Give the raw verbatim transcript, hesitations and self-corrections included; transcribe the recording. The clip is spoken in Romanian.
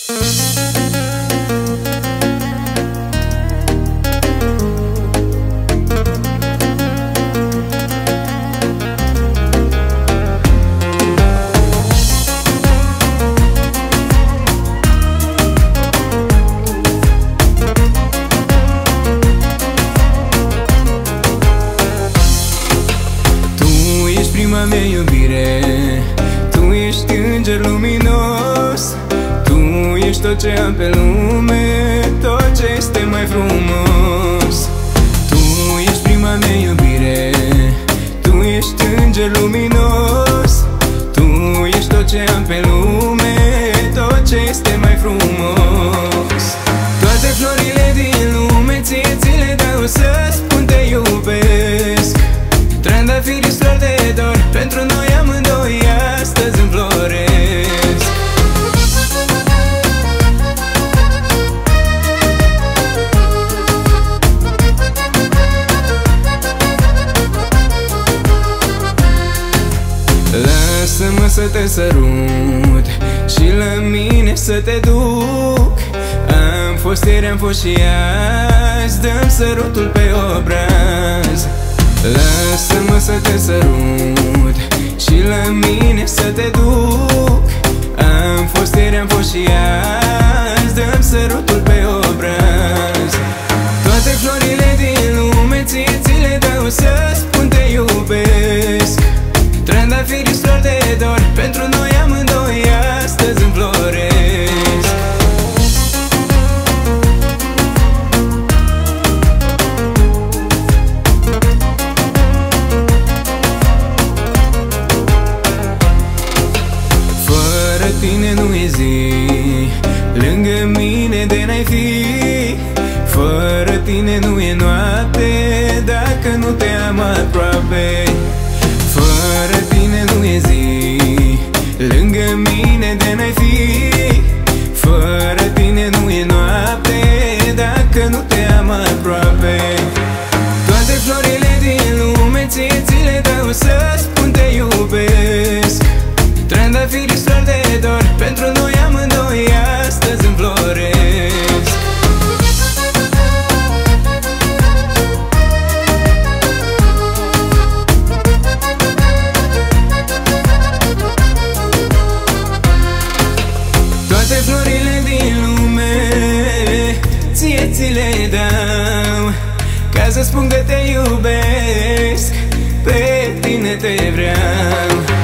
Prima mea iubire, tu ești înger luminos, tu ești tot ce am pe lume, tot ce este mai frumos. Tu ești prima mea iubire, tu ești înger luminos, tu ești tot ce am pe lume, tot ce este mai frumos. Toate florile din lume ție ți le dau să spun te iubesc. Trandafirii flori de dor, pentru noi amândoi astăzi înfloresc. Lasă-mă să te sărut și la mine să te duc. Am fost ieri, am fost și azi, dăm sărutul pe obraz. Lasă-mă să te sărut și la mine să te duc. Am fost ieri, am fost și azi, dăm sărutul pe obraz. Toate florile din lume ție ți le dau să spun te iubesc. Trandafirii flori de dor, pentru noi amândoi astăzi înfloresc. Tine nu e zi, lângă mine de n-ai fi. Fără tine nu e noapte, dacă nu te am aproape. Fără tine nu e zi, lângă mine de n-ai fi. Fără tine nu e noapte, dacă nu te am aproape. Toate florile din lume ție ți le dau să spun te iubesc. Trandafirii flori de dor, pentru noi amândoi astăzi înfloresc. Toate florile din lume ție ți le dau, ca să spun că te iubesc, pe tine te vreau.